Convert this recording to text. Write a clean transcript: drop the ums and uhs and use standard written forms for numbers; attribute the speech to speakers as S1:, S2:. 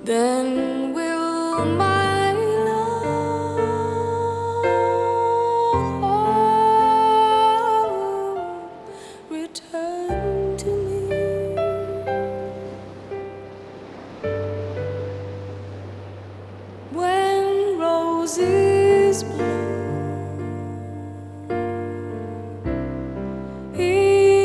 S1: Then will my love return to me. When roses bloom